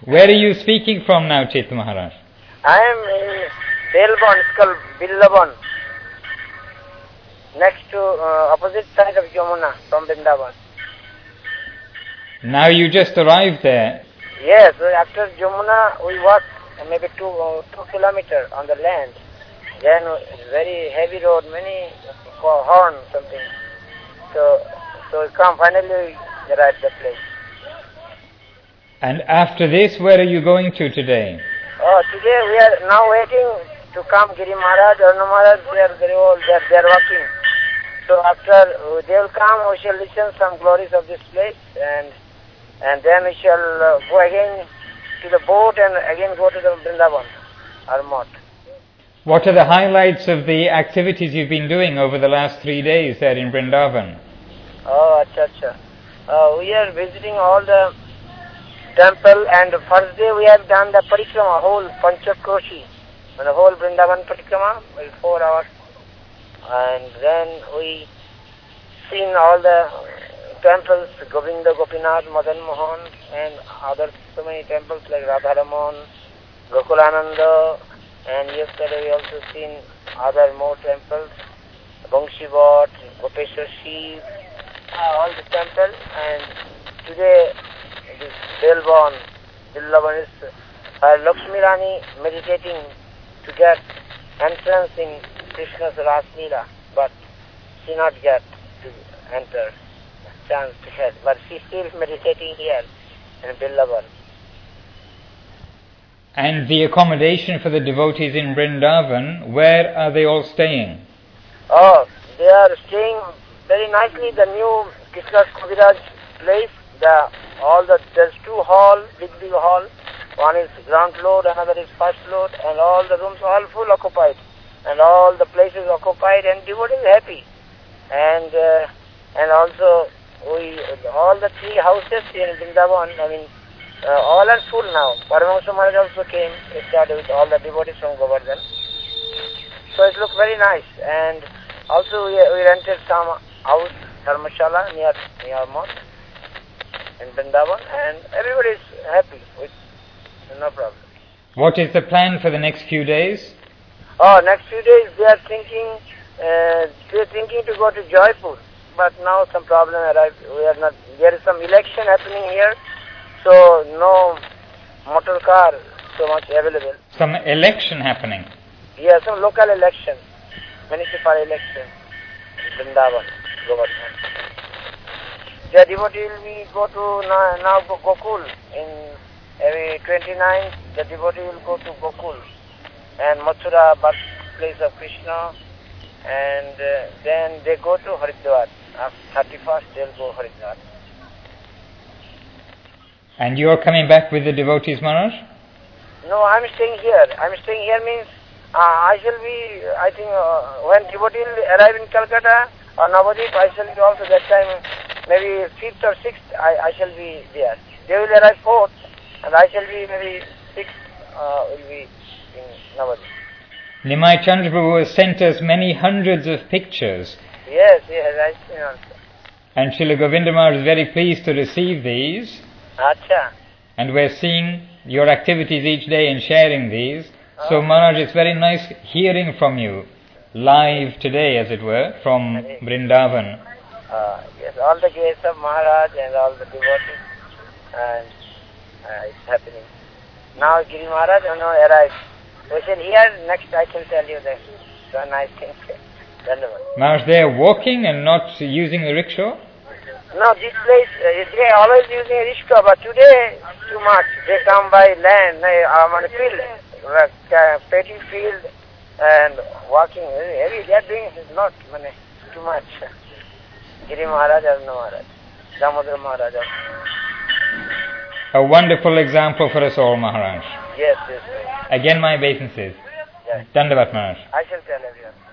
Where are you speaking from now, Chaitanya Maharaj? I am in Belbon, it's called Billabon, next to opposite side of Yamuna from Vrindavan. Now you just arrived there. Yes, after Yamuna we walked maybe 2 kilometers on the land. Then very heavy road, many horn something. So we come finally we arrived the place. And after this, where are you going to today? Today we are now waiting to come Giri Maharaj, Aruna Maharaj, they are very old, they are walking. So after they will come, we shall listen some glories of this place and then we shall go again to the boat and again go to the Vrindavan, our mott. What are the highlights of the activities you've been doing over the last 3 days there in Vrindavan? Acha. We are visiting all the temple, and the first day we have done the parikrama, whole Panchakroshi, and the whole Vrindavan parikrama, 4 hours. And then we seen all the temples, Govinda, Gopinath, Madan Mohan, and other so many temples like Radharamon, Gokulananda, and yesterday we also seen other more temples, Bangshibot, Gopeshwar Shiv, all the temples. And today this Belbon is Lakshmi Rani meditating to get entrance in Krishna's Ras Leela, but she not get to enter, chance to get, but she still meditating here in Vrindavan. And the accommodation for the devotees in Vrindavan, where are they all staying? They are staying very nicely, the new Krishna's Kaviraj place. There's 2 halls, big hall. One is ground floor, another is first floor, and all the rooms all full occupied, and all the places occupied, and devotees happy. And also all the 3 houses in Vrindavan, all are full now. Paramahansa Maharaj also came, started with all the devotees from Govardhan. So it looks very nice. And also we rented some house, Dharmashala, near mosque in Vrindavan, and everybody is happy with no problem. What is the plan for the next few days? Next few days they are thinking to go to Jaipur, but now some problem arrived. There is some election happening here, so no motor car so much available. Some election happening? Yeah, some local election, municipal election in Vrindavan, Govardhan. The devotee will go to now Gokul in every 29th. The devotee will go to Gokul and Mathura, birthplace of Krishna, and then they go to Haridwar. After 31st, they'll go Haridwar. And you are coming back with the devotees, Maharaj? No, I'm staying here. Means I shall be, I think, when devotee will arrive in Calcutta or Navadip, I shall be also that time, maybe 5th or 6th, I shall be there. They will arrive 4th, and I shall be maybe 6th, will be in Navadip. Nimai Chandra Prabhu has sent us many hundreds of pictures. Yes, I see also. And Srila Govinda Maharaj is very pleased to receive these. Acha. And we're seeing your activities each day and sharing these. So Maharaj, it's very nice hearing from you, live today as it were, from Vrindavan. Yes, all the grace of Maharaj and all the devotees, and it's happening. Now Giri Maharaj arrived. We shall hear next, I can tell you that. So nice thing. Maharaj, they are walking and not using the rickshaw? No, this place, they are always using a rickshaw, but today, too much. They come by land, on a field, petty field, and walking. Heavy, they are doing not too much. Giri Maharaj, Aruna Maharaj, Damodar Maharaj. A wonderful example for us all, Maharaj. Yes. Again, my obeisances. Yes. Dandavat, Maharaj. I shall tell everyone.